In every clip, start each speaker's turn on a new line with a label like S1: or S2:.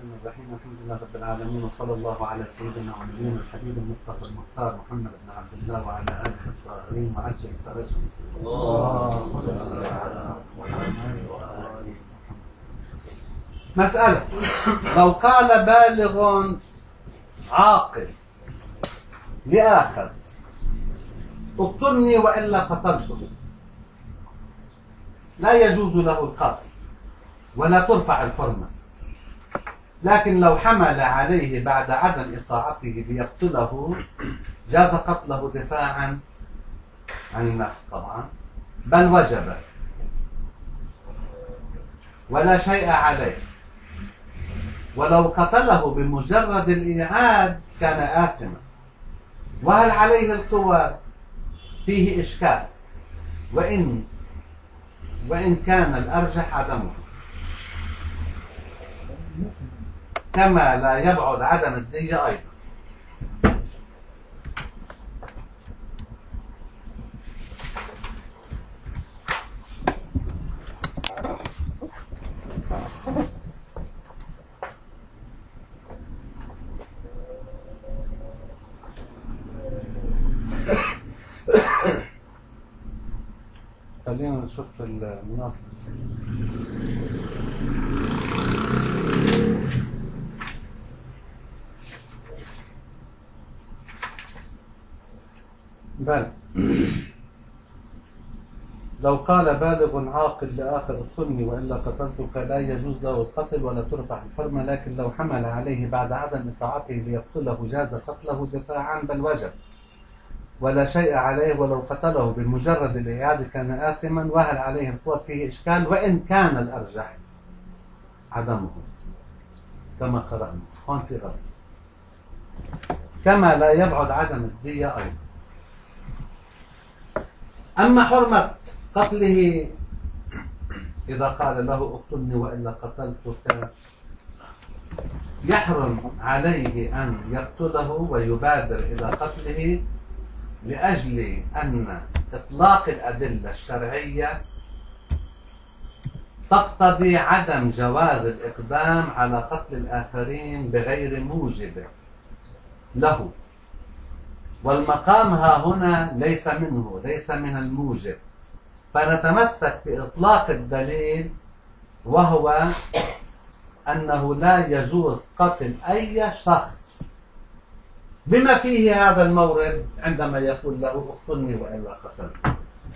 S1: الرحمن الرحيم. الحمد لله رب العالمين، وصلى الله على سيدنا ونبينا الحبيب المصطفى المختار محمد بن عبد الله وعلى آله الطاهرين وعجل فرجهم. اللهم صل على محمد وآله. مسألة: لو قال بالغ عاقل لآخر اقتلني وإلا قتلته، لا يجوز له القتل ولا ترفع الحرمة، لكن لو حمل عليه بعد عدم إطاعته ليقتله جاز قتله دفاعا عن النفس طبعا، بل وجب ولا شيء عليه، ولو قتله بمجرد الإيعاد كان آثما. وهل عليه القوى؟ فيه إشكال، وإن كان الأرجح عدمه، كما لا يبعد عدم الدية أيضا. خلينا نشوف النص. بل لو قال بالغ عاقل لآخر اقتلني وإلا قتلتك لا يجوز له القتل ولا ترفع الحرمة، لكن لو حمل عليه بعد عدم إطاعته ليقتله جاز قتله دفاعا بل وجب ولا شيء عليه، ولو قتله بمجرد الإعادة كان آثما. وهل عليه القوة؟ فيه إشكال، وإن كان الأرجح عدمه كما قرأنا. هون في غلط، كما لا يبعد عدم الدية أيضا. أما حرمة قتله إذا قال له اقتلني وإلا قتلتك، يحرم عليه أن يقتله ويبادر إلى قتله لأجل أن إطلاق الأدلة الشرعية تقتضي عدم جواز الإقدام على قتل الآخرين بغير موجب له، والمقام ها هنا ليس منه، ليس من الموجب، فنتمسك بإطلاق الدليل، وهو أنه لا يجوز قتل أي شخص، بما فيه هذا المورد عندما يقول له اقتلني وإلا قتلت.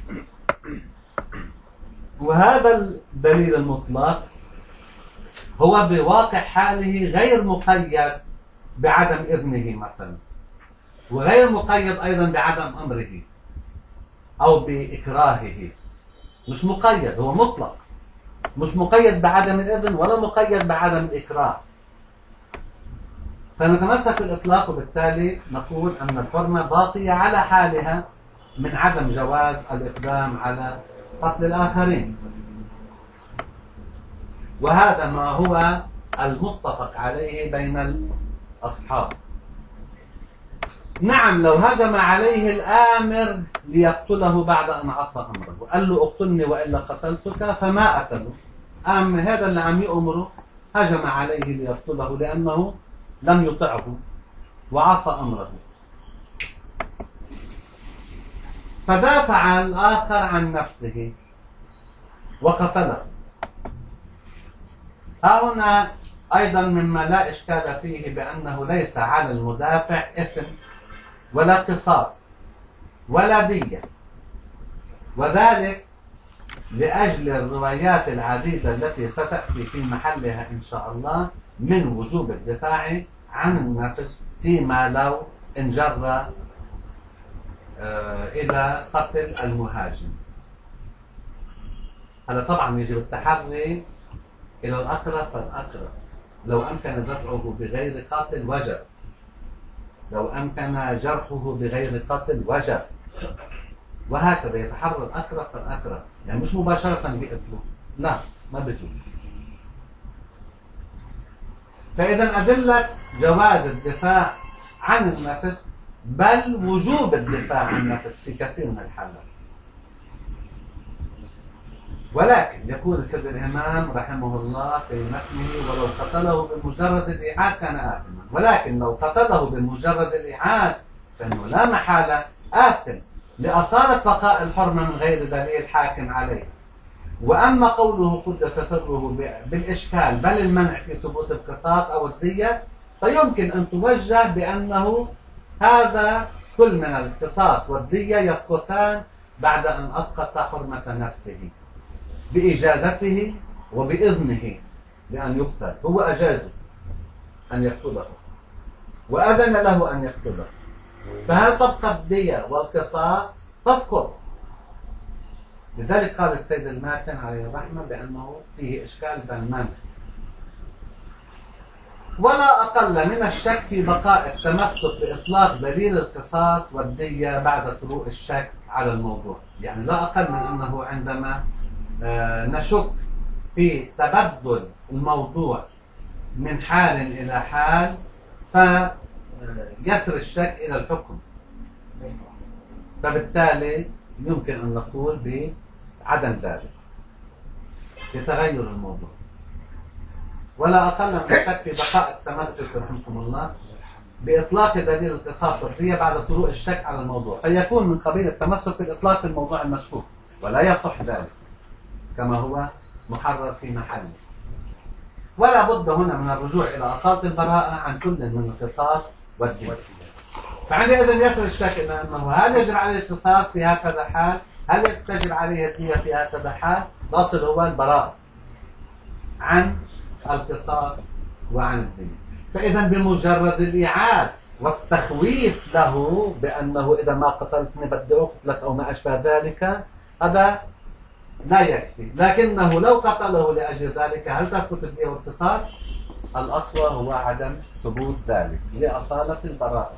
S1: وهذا الدليل المطلق هو بواقع حاله غير مقيد بعدم إذنه مثلا، وغير مقيد أيضا بعدم أمره أو بإكراهه، مش مقيد، هو مطلق، مش مقيد بعدم الإذن ولا مقيد بعدم الإكراه. فنتمسك بالإطلاق، وبالتالي نقول أن الحرمة باقية على حالها من عدم جواز الإقدام على قتل الآخرين. وهذا ما هو المتفق عليه بين الأصحاب. نعم، لو هجم عليه الآمر ليقتله بعد أن عصى أمره، قال له اقتلني وإلا قتلتك، فما قتله، هذا اللي عم يأمره هجم عليه ليقتله لأنه لم يطعه وعصى أمره، فدافع الآخر عن نفسه وقتله. هنا أيضا مما لا إشكال فيه بأنه ليس على المدافع إثم ولا قصاص ولا دية، وذلك لأجل الروايات العديدة التي ستأتي في محلها إن شاء الله من وجوب الدفاع عن النفس فيما لو انجر إلى قتل المهاجم. هذا طبعا يجب التحري إلى الأقرب فالأقرب، لو أمكن دفعه بغير قتل وجب، لو أمكن جرحه بغير قتل وجب، وهكذا يتحرى الأقرب فالأقرب، يعني مش مباشرة بيقتله، لا، ما بيجوز. فإذا أدلة جواز الدفاع عن النفس بل وجوب الدفاع عن النفس في كثير من الحالات. ولكن يقول سيد الإمام رحمه الله في متنه: ولو قتله بمجرد الإيعاد كان آثما، ولكن لو قتله بمجرد الإيعاد فإنه لا محالة آثم لأصالة بقاء الحرمة من غير دليل حاكم عليه. وأما قوله قدس سره بالإشكال بل المنع في ثبوت القصاص أو الدية، فيمكن أن توجه بأنه هذا كل من القصاص والدية يسقطان بعد أن أسقط حرمة نفسه بإجازته وبإذنه لأن يقتل. هو أجازه أن يقتله وأذن له أن يقتله، فهل تبقى الدية والقصاص تسقط. لذلك قال السيد الماتن عليه الرحمة بأنه فيه إشكال بالمنع. ولا أقل من الشك في بقاء التمسك بإطلاق دليل القصاص والدية بعد طروء الشك على الموضوع. يعني لا أقل من أنه عندما نشك في تبدل الموضوع من حال إلى حال فيسر الشك إلى الحكم، فبالتالي يمكن أن نقول بعدم ذلك بتغير الموضوع. ولا أقل من الشك في بقاء التمسك رحمكم الله بإطلاق دليل القصاص والدية بعد طروء الشك على الموضوع، فيكون من قبيل التمسك بالإطلاق في الموضوع المشكوك، ولا يصح ذلك كما هو محرر في محله. ولا بد هنا من الرجوع إلى أصالة البراءة عن كل من القصاص والدية. فعندئذ يصل الشك إلى أنه هل يجب عليه القصاص في هكذا حال؟ هل تجب عليه الدية في هكذا حال؟ الأصل هو البراءة عن القصاص وعن الدية. فإذا بمجرد الإيعاد والتخويف له بأنه إذا ما قتلتني بدي أقتلك أو ما أشبه ذلك، هذا لا يكفي. لكنه لو قتله لأجل ذلك هل تثبت الدية والقصاص؟ الأقوى هو عدم ثبوت ذلك لأصالة البراءة،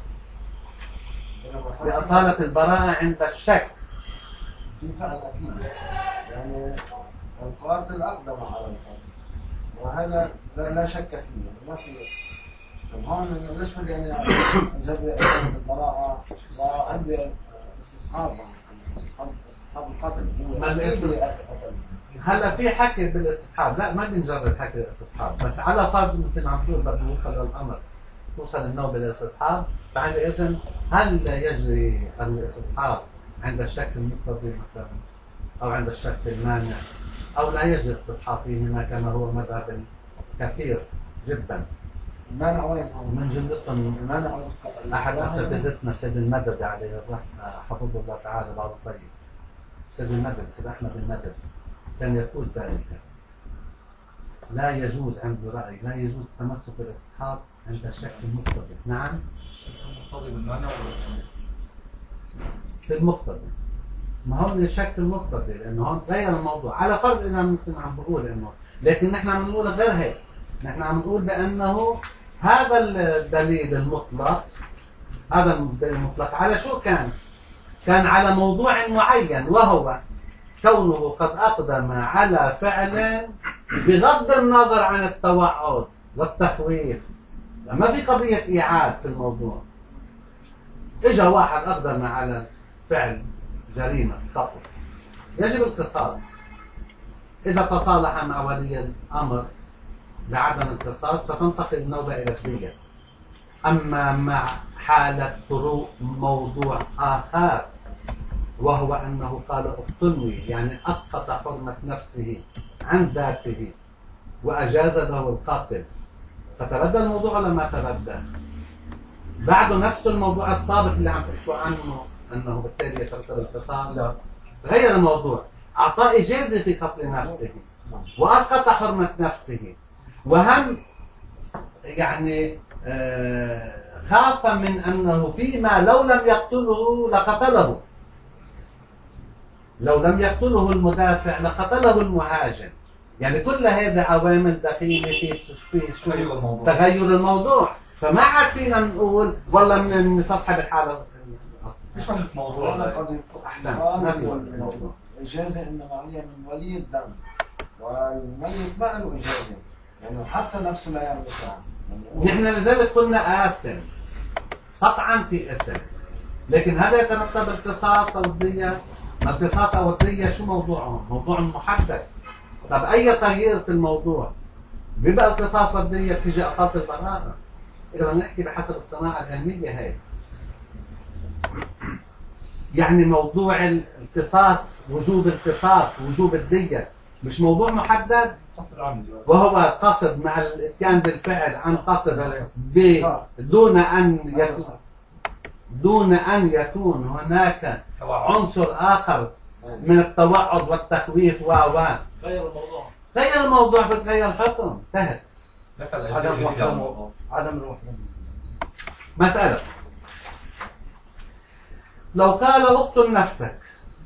S1: لأصالة البراءة عند الشك.
S2: في فعل أكيد، يعني القاتل أقدم على القاتل وهذا لا شك فيه، ما في. طب هون ليش بدي أنا أجرب البراءة؟ عندي استصحاب القتل.
S1: هلا في حكي بالاستصحاب، لا ما بنجرب حكي الاستصحاب، بس على فرض مثل عم تقول بده يوصل للامر، توصل النوبه للاستصحاب، فعندئذ هل يجري الاستصحاب عند الشك المقتضي مثلا او عند الشك المانع، او لا يجري الاستصحاب فيهما كما هو مذهب الكثير جدا؟
S2: المانع وين؟
S1: من جملتهم
S2: المانع
S1: احد اساتذتنا سيد المدد عليه الرحمه حفظه الله تعالى بعض الطيب، سيد المدد سيد احمد المدد كان يقول ذلك: لا يجوز عنده رأي، لا يجوز التمسك بالاستصحاب عند الشك المقتضي. نعم،
S3: الشك المقتضي بالمانع ولا
S1: في المقتضي؟ ما هو الشك المقتضي لانه هون غير الموضوع. على فرض اذا مثل عم بقول انه، لكن نحن عم نقول غير هيك، نحن عم نقول بانه هذا الدليل المطلق، هذا الدليل المطلق على شو كان؟ كان على موضوع معين، وهو كونه قد أقدم على فعل بغض النظر عن التوعد والتخويف. ما في قضية إيعاد في الموضوع. إجا واحد أقدم على فعل جريمة قتل، يجب القصاص. إذا تصالح مع ولي الأمر بعدم القصاص فتنتقل النوبة إلى الدية. أما مع حالة طروء موضوع آخر وهو أنه قال اقتلني، يعني أسقط حرمة نفسه عن ذاته وأجاز له القتل، فتبدل الموضوع ولا ما تبدل؟ بعد نفس الموضوع السابق اللي عم تحكوا عنه أنه بالتالي يترتب القصاص، غير الموضوع، أعطاه إجازة في قتل نفسه وأسقط حرمة نفسه، وهم يعني خاف من أنه فيما لو لم يقتله لقتله، لو لم يقتله المدافع لقتله المهاجم. يعني كل هذه عوامل دخيلة في تغير الموضوع. فما عاد فينا نقول والله نستصحب الحالة.
S3: ايش عن الموضوع؟
S1: أحسن، ما في
S2: الموضوع إجازة إنما هي من ولي الدم، والميت ما له إجازة، يعني حتى نفسه لا يملكها.
S1: نحن لذلك قلنا آثم، قطعا في إثم، لكن هذا يترتب القصاص أو الدية. القصاص أو الدية شو موضوعهم؟ موضوع محدد، طب أي تغيير في الموضوع بيبقى القصاص والدية بتيجي أصالة البراءة. إذا بدنا نحكي بحسب الصناعة العلمية هاي، يعني موضوع القصاص، وجوب القصاص، وجوب الدية مش موضوع محدد، وهو قصد مع الاتيان بالفعل عن قصد دون أن يكون هناك عنصر آخر من التوعد والتخويف غير الموضوع بتغير الحكم. انتهت.
S2: عدم الوحدة.
S1: مسألة لو قال اقتل نفسك،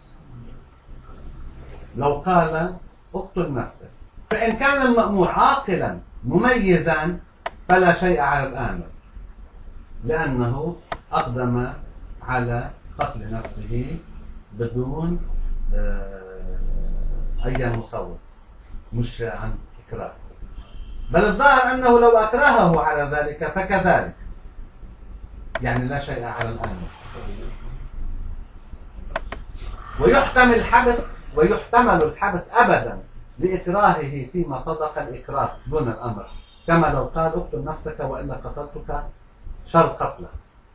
S1: فإن كان المأمور عاقلا مميزا فلا شيء على الآمر، لأنه أقدم على قتل نفسه بدون أي مصور، مش عن إكراه. بل الظاهر أنه لو أكرهه على ذلك فكذلك، يعني لا شيء على الآمر. ويحتمل الحبس أبدا لإكراهه فيما صدق الإكراه دون الأمر، كما لو قال اقتل نفسك وإلا قتلتك شر قتله.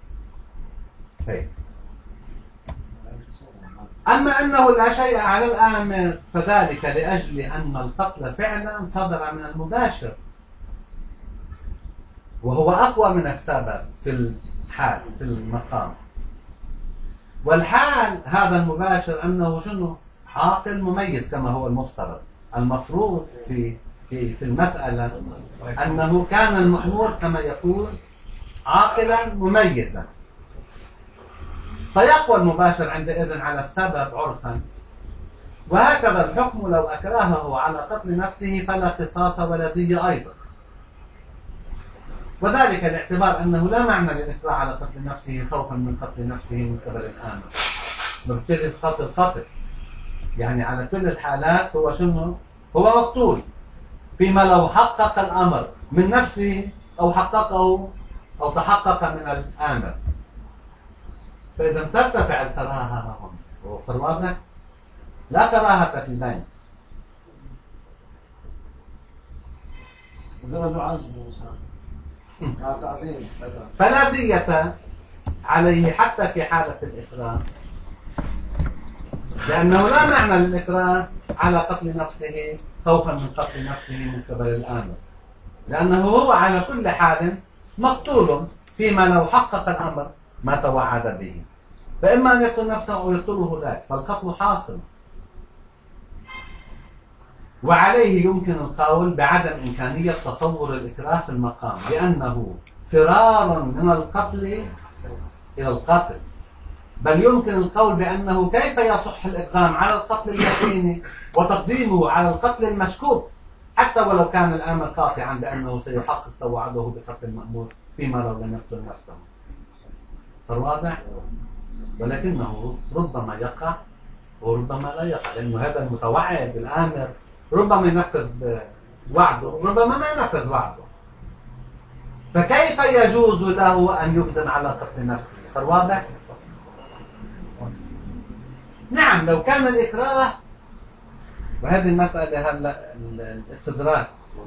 S1: أما أنه لا شيء على الآمر فذلك لأجل أن القتل فعلا صدر من المباشر، وهو أقوى من السبب في الحال في المقام. والحال هذا المباشر أنه شنو؟ عاقل مميز كما هو المفترض. المفروض في المسألة أنه كان المأمور كما يقول عاقلا مميزا، فيقوى المباشر عندئذ على السبب عرفا. وهكذا الحكم لو أكرهه على قتل نفسه فلا قصاص ولا دية أيضا، وذلك باعتبار أنه لا معنى للإكراه على قتل نفسه خوفا من قتل نفسه من قبل الآمر. مبتغي القتل قتل، يعني على كل الحالات هو شنو؟ هو مقتول، فيما لو حقق الأمر من نفسه أو حققه أو تحقق من الآمر، فإذا ترتفع الكراهة هون. وصار واضح؟ لا كراهة في البين.
S2: زوج عزم
S1: فلا دية عليه حتى في حالة الإكراه، لأنه لا معنى للإكراه على قتل نفسه خوفا من قتل نفسه من قبل الآمر، لأنه هو على كل حال مقتول، فيما لو حقق الأمر ما توعد به، فإما أن يقتل نفسه أو يقتله ذاك، فالقتل حاصل. وعليه يمكن القول بعدم إمكانية تصور الإكراه في المقام، لأنه فرار من القتل إلى القتل. بل يمكن القول بأنه كيف يصح الإقدام على القتل اليقيني وتقديمه على القتل المشكوك، حتى ولو كان الآمر قاطعا بأنه سيحقق توعده بقتل المأمور فيما لو لم يقتل نفسه. صار واضح؟ ولكنه ربما يقع وربما لا يقع، لأنه هذا المتوعد الآمر ربما ينفذ وعده ربما ما ينفذ وعده، فكيف يجوز له أن يقدم على قتل نفسه؟ صار واضح؟ نعم، لو كان الإكراه، وهذه المسألة هلا الاستدراك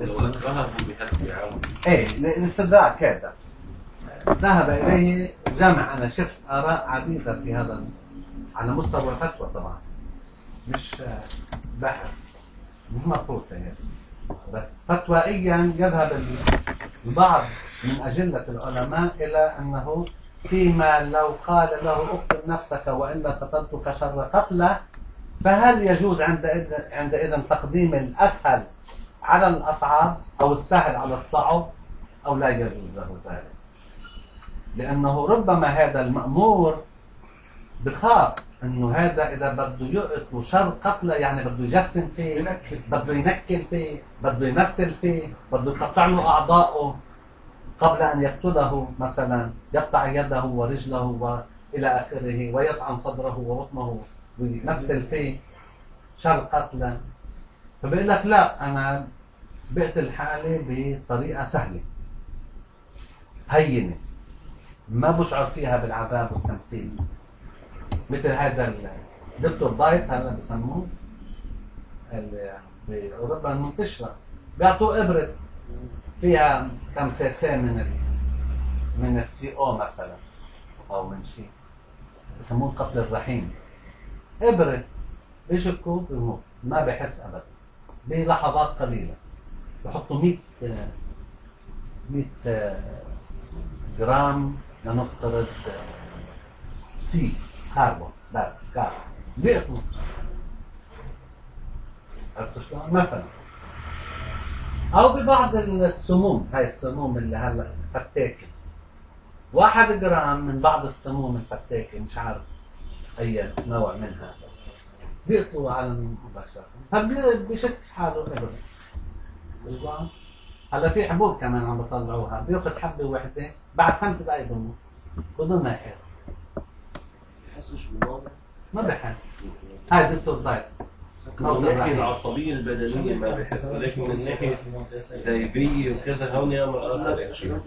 S1: الاستدراك هذا ذهب إليه جمع. أنا شفت آراء عديدة في هذا على مستوى فتوى، طبعا مش بحث مش مقروطة يعني، بس فتوائيا يذهب البعض من أجلة العلماء إلى أنه فيما لو قال له اقتل نفسك وإلا قتلتك شر قتله، فهل يجوز عندئذ تقديم الأسهل على الأصعب أو السهل على الصعب، أو لا يجوز له ذلك؟ لأنه ربما هذا المأمور بخاف أنه هذا إذا بده يقتل شر قتله يعني بده يجفن فيه، بده ينكل فيه، بده يمثل فيه، بده يقطع له أعضاءه قبل أن يقتله، مثلا يقطع يده ورجله وإلى آخره، ويطعن صدره وبطنه ويمثل فيه شر قتلا. فبيقول لك لا، أنا بقتل حالي بطريقة سهلة هينة ما بشعر فيها بالعذاب والتمثيل، مثل هذا الدكتور بايت هلا بسموه بأوروبا المنتشرة بيعطوه إبرة فيها كم سيسي من السي او مثلا او من شيء بسموه قتل الرحيم. ابره بيشكوا بيموت ما بحس ابدا بلحظات قليله. بحطوا 100 جرام لنفترض سي كربون بس كربون بيقتلوا. عرفتوا شلون؟ مثلا او ببعض السموم، هاي السموم اللي هلا فتاكه 1 جرام من بعض السموم الفتاكه مش عارف اي نوع منها بيقتلوا على مباشره. فبيشك حاله ابدا. هلا في حبوب كمان عم بطلعوها بياخذ حبه وحده بعد 5 دقائق بموت بدون ما يحس.
S4: بحسش بالوضع؟
S1: ما بحس. هاي دكتور ضايق
S4: من الناحية العصبية البدنية ما بحس، ولكن من الناحية الغيبية وكذا هون أمر آخر.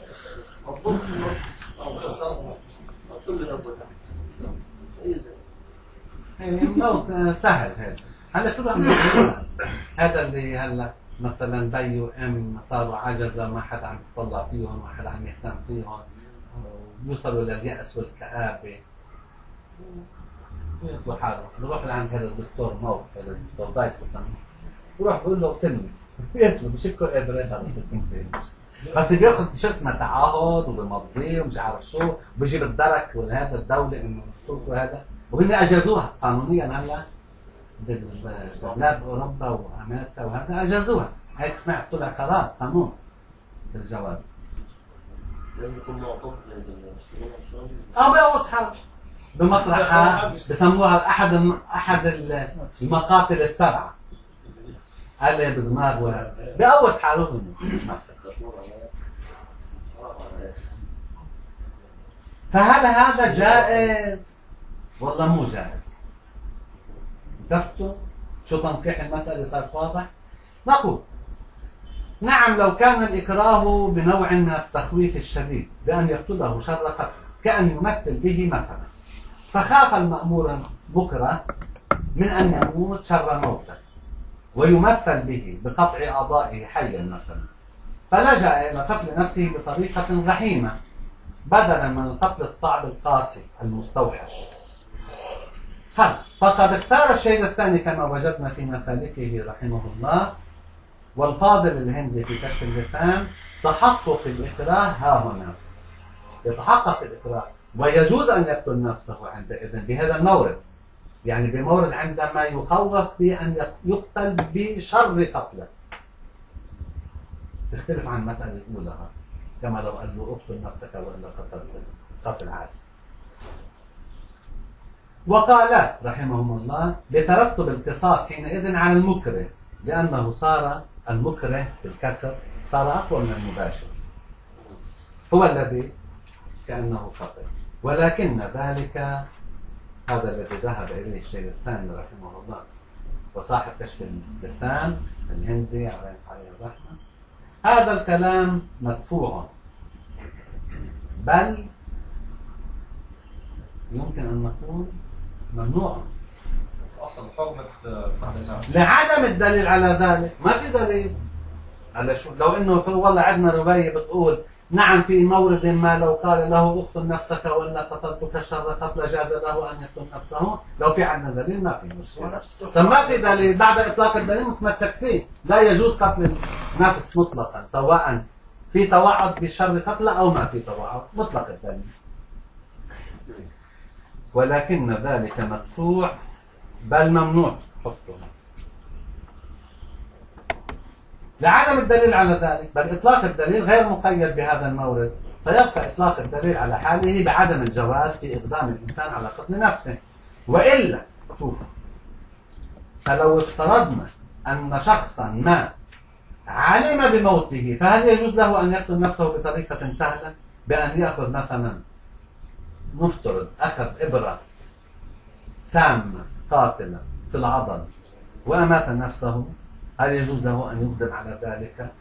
S1: الموت سهل هذا. هلا كله عم هذا اللي هلا مثلا بي وام صاروا عجزة ما حدا عم يطلع فيهم ما حدا عم يهتم فيهم يوصلوا لليأس والكآبة ياخذوا حاله. بروح لعند هذا الدكتور موت، هذا الدكتور ضايق بسميه، بروح بقول له اقتلني بيقتلوا بشكوا ابره خلص التنتين. بس بياخذ شو اسمه تعهد وبمضيه ومش عارف شو وبيجيب الدرك وهذا الدوله انه شوفوا هذا وهن اجازوها قانونيا هلا ببلاد اوروبا وامريكا وهذا اجازوها. هيك سمعت طلع قرار قانون بالجواز.
S4: لازم يكون معطوف
S1: بيقوص حاله بمطرحها بسموها احد المقاتل السبعه اللي بدماغه بيقوص حاله مثلا. فهل هذا جائز والله مو جائز؟ شفتوا شو تنقيح المسألة صار واضح؟ نقول نعم لو كان الإكراه بنوع من التخويف الشديد بأن يقتله شر قتل كأن يمثل به مثلا، فخاف المأمور بكرة من أن يموت شر موته ويمثل به بقطع أعضائه حيا مثلا، فلجأ إلى قتل نفسه بطريقة رحيمة بدلا من القتل الصعب القاسي المستوحش. فقد اختار الشيء الثاني كما وجدنا في مسالكه رحمه الله والفاضل الهندي في كشف اللسان تحقق الإكراه ها هنا. يتحقق الإكراه ويجوز أن يقتل نفسه عندئذ بهذا المورد، يعني بمورد عندما يخوف بأن يقتل بشر قتله. تختلف عن المسألة الأولى كما لو قال له اقتل نفسك وإلا قتل عادي. وقال رحمهم الله بترتب القصاص حينئذ على المكره لأنه صار المكره بالكسر صار أقوى من المباشر هو الذي كأنه قتل. ولكن ذلك هذا الذي ذهب إليه الشيخ الثاني رحمه الله وصاحب كشف اللسان الهندي عليه الرحمة، هذا الكلام مدفوع بل يمكن أن نقول ممنوع
S3: اصلا حرمه قتل النفس
S1: لعدم الدليل على ذلك. ما في دليل على شو. لو انه في والله عندنا روايه بتقول نعم في مورد ما لو قال له اقتل نفسك والا قتلتك شر قتل جاز له ان يقتل نفسه، لو في عندنا دليل ما في مشكله. طب ما في دليل بعد اطلاق الدليل متمسك فيه. لا يجوز قتل النفس مطلقا سواء في توعد بشر قتله او ما في توعد مطلق الدليل. ولكن ذلك مدفوع بل ممنوع حطه لعدم الدليل على ذلك، بل إطلاق الدليل غير مقيد بهذا المورد، فيبقى إطلاق الدليل على حاله بعدم الجواز في إقدام الإنسان على قتل نفسه. وإلا شوف، فلو افترضنا أن شخصا ما علم بموته فهل يجوز له أن يقتل نفسه بطريقة سهلة بأن يأخذ مثلا نفترض أخذ إبرة سامة قاتلة في العضل وأمات نفسه، هل يجوز له أن يقدم على ذلك؟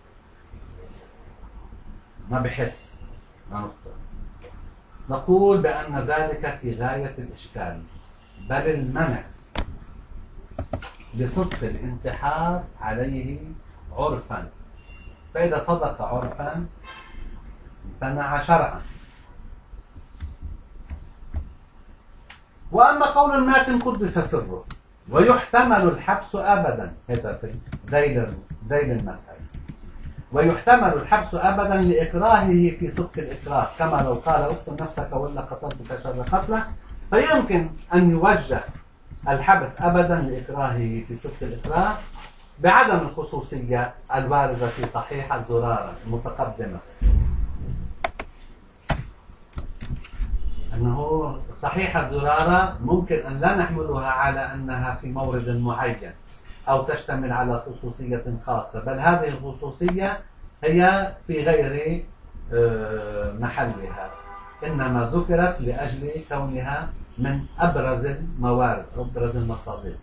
S1: ما بحس. ما نفترض. نقول بأن ذلك في غاية الإشكال بل المنع لصدق الانتحار عليه عرفا، فإذا صدق عرفا امتنع شرعا. وأما قول الماتن قدس سره ويحتمل الحبس أبدا، هذا في ذيل المسألة، ويحتمل الحبس أبدا لإكراهه في صدق الإكراه، كما لو قال اقتل نفسك ولا قتلتك شر قتله، فيمكن أن يوجه الحبس أبدا لإكراهه في صدق الإكراه بعدم الخصوصية الواردة في صحيحة زرارة المتقدمة، أنه صحيحة زرارة ممكن أن لا نحملها على أنها في مورد معين أو تشتمل على خصوصية خاصة، بل هذه الخصوصية هي في غير محلها، إنما ذكرت لأجل كونها من أبرز الموارد، أبرز المصادر.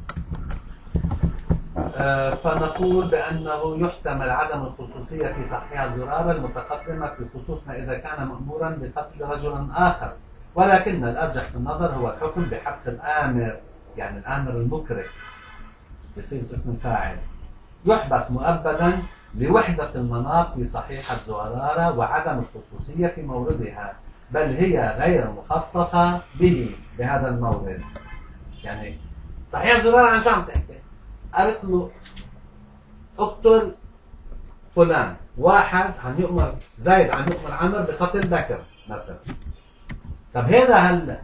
S1: فنقول بأنه يحتمل عدم الخصوصية في صحيحة زرارة المتقدمة في خصوص ما إذا كان مأمورا بقتل رجل آخر، ولكن الأرجح في النظر هو الحكم بحبس الآمر، يعني الآمر المكره بصيغة اسم الفاعل، يحبس مؤبدا لوحدة المناط في صحيحة زرارة وعدم الخصوصية في موردها، بل هي غير مخصصة به بهذا المورد. يعني صحيحة زرارة عن شو عم تحكي؟ قالت له اقتل فلان، واحد عم يؤمر زيد عم يؤمر عمر بقتل بكر مثلا. طب هذا هلا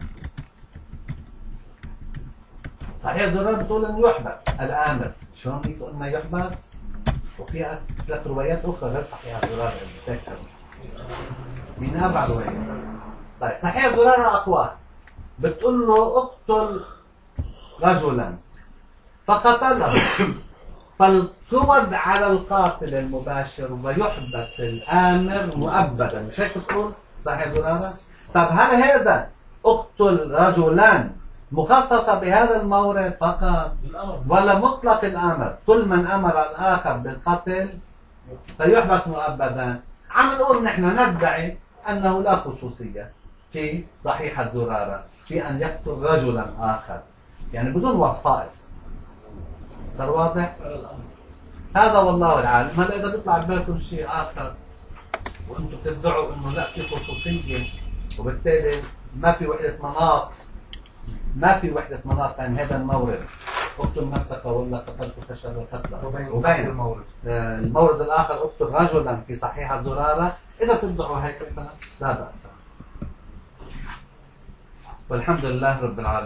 S1: صحيح الزرار بتقول انه يحبس الامر، شلون هيك قلنا يحبس؟ وفي 3 روايات اخرى غير صحيح الزرار بتذكر من 4 روايات. طيب صحيح الزرار اقوى، بتقول له اقتل رجلا فقتله فالقبض على القاتل المباشر ويحبس الامر مؤبدا، مش هيك بتقول صحيح الزرار؟ طب هل هذا اقتل رجلان مخصصة بهذا المورد فقط ولا مطلق الامر؟ كل من امر الاخر بالقتل فيحبس مؤبدا. عم نقول نحن ندعي انه لا خصوصية في صحيحة زرارة في ان يقتل رجلا اخر، يعني بدون وسائط. صار واضح؟ هذا والله العالم. هلا اذا بيطلع ببالكم شيء اخر وانتم تدعوا انه لا في خصوصية وبالتالي ما في وحدة مناط، ما في وحدة مناط بين هذا المورد اقتل نفسك ولا قتلتك شر قتله وبين المورد الآخر اقتل رجلا في صحيحة زرارة، إذا تدعوا هيك لا بأس. والحمد لله رب العالمين.